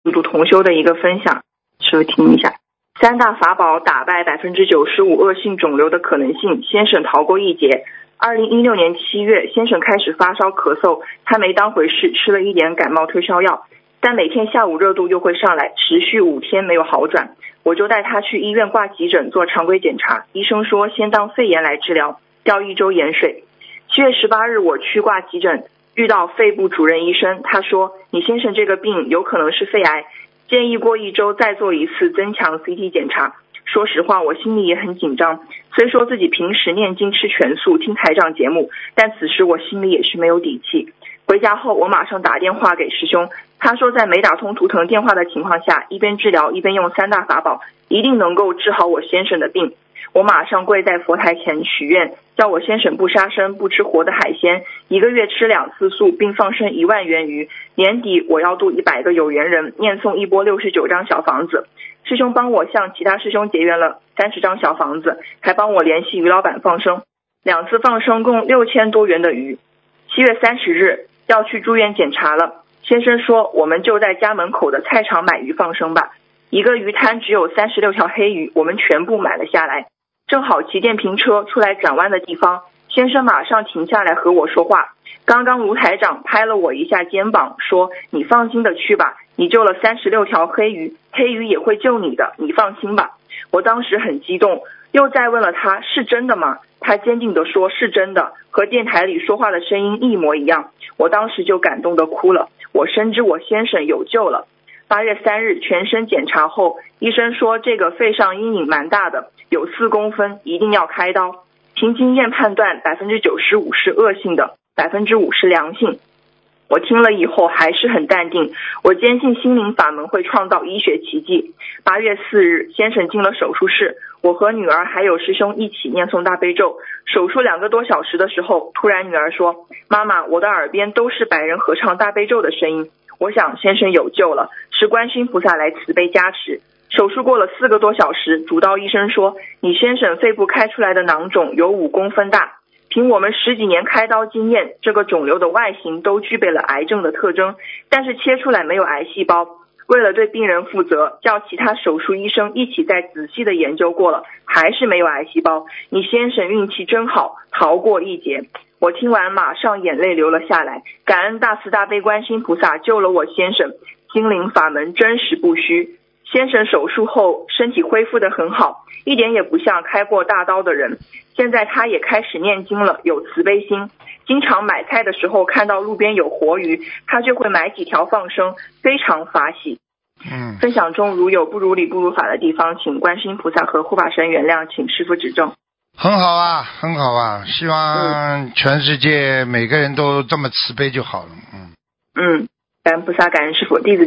组组同修的一个分享，师父听一下。三大法宝打败95%恶性肿瘤的可能性，先生逃过一劫。2016年7月，先生开始发烧咳嗽，他没当回事，吃了一点感冒退烧药，但每天下午热度又会上来，持续5天没有好转。我就带他去医院挂急诊做常规检查，医生说先当肺炎来治疗，吊1周盐水。7月18日我去挂急诊，遇到肺部主任医生，他说你先生这个病有可能是肺癌，建议过1周再做一次增强 CT 检查。说实话我心里也很紧张，虽说自己平时念经吃全素听台长节目，但此时我心里也是没有底气。回家后我马上打电话给师兄，他说在没打通图腾电话的情况下，一边治疗一边用三大法宝，一定能够治好我先生的病。我马上跪在佛台前许愿，叫我先生不杀生，不吃活的海鲜，1个月吃2次素，并放生1万元鱼。年底我要度100个有缘人，念诵一波69张小房子。师兄帮我向其他师兄结缘了30张小房子，还帮我联系于老板放生，2次放生共6000多元的鱼。7月30日要去住院检查了，先生说我们就在家门口的菜场买鱼放生吧。一个鱼摊只有36条黑鱼，我们全部买了下来。正好骑电瓶车出来转弯的地方，先生马上停下来和我说话。刚刚卢台长拍了我一下肩膀，说你放心的去吧，你救了36条黑鱼，黑鱼也会救你的，你放心吧。我当时很激动，又再问了他是真的吗？他坚定地说是真的，和电台里说话的声音一模一样。我当时就感动地哭了，我深知我先生有救了。8月3日全身检查后，医生说这个肺上阴影蛮大的，有4公分，一定要开刀。凭经验判断95%是恶性的，5%是良性。我听了以后还是很淡定，我坚信心灵法门会创造医学奇迹。8月4日先生进了手术室，我和女儿还有师兄一起念诵大悲咒。手术2个多小时的时候，突然女儿说，妈妈，我的耳边都是白人合唱大悲咒的声音。我想先生有救了，是观世音菩萨来慈悲加持。手术过了4个多小时，主刀医生说你先生肺部开出来的囊肿有5公分大，凭我们10几年开刀经验，这个肿瘤的外形都具备了癌症的特征，但是切出来没有癌细胞。为了对病人负责，叫其他手术医生一起再仔细的研究过了，还是没有癌细胞。你先生运气真好，逃过一劫。我听完马上眼泪流了下来，感恩大慈大悲观世音菩萨救了我先生，心灵法门真实不虚。先生手术后身体恢复得很好，一点也不像开过大刀的人。现在他也开始念经了，有慈悲心，经常买菜的时候看到路边有活鱼，他就会买几条放生，非常法喜。分享中如有不如理不如法的地方，请观世音菩萨和护法神原谅，请师父指正。 很好啊，很好啊，希望全世界每个人都这么慈悲就好了。 感恩菩萨，感恩师父，弟子